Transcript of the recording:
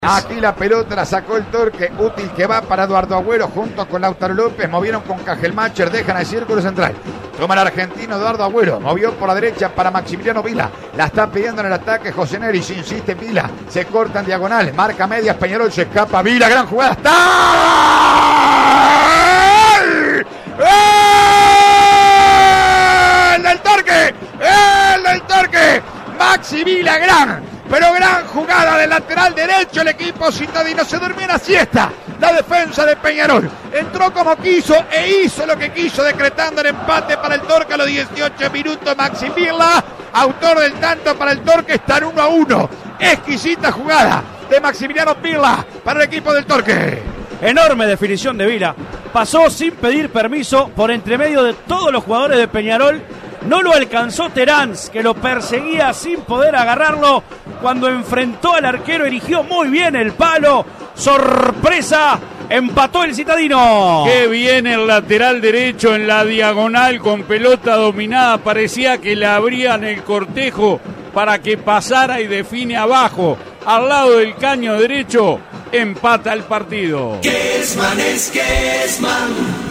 Aquí la pelota la sacó el Torque, útil que va para Eduardo Agüero junto con Lautaro López, movieron con Cajelmacher, dejan el círculo central. Toma el argentino Eduardo Agüero, movió por la derecha para Maximiliano Vila, la está pidiendo en el ataque José Neri, se insiste Vila, se corta en diagonal, marca medias, Peñarol se escapa, Vila, gran jugada, ¡está! ¡El del Torque! ¡El del Torque! Maxi Vila, gran jugada del lateral derecho. El equipo citadino se durmió en la siesta. La defensa de Peñarol entró como quiso e hizo lo que quiso, decretando el empate para el Torque a los 18 minutos. Maxi Vila, autor del tanto para el Torque, están 1-1. Exquisita jugada de Maximiliano Vila para el equipo del Torque. Enorme definición de Vila. Pasó sin pedir permiso por entre medio de todos los jugadores de Peñarol. No lo alcanzó Terán, que lo perseguía sin poder agarrarlo. Cuando enfrentó al arquero, erigió muy bien el palo. ¡Sorpresa! Empató el citadino. Qué bien el lateral derecho en la diagonal con pelota dominada. Parecía que le abrían el cortejo para que pasara y define abajo. Al lado del caño derecho, empata el partido. Kessman es Kessman.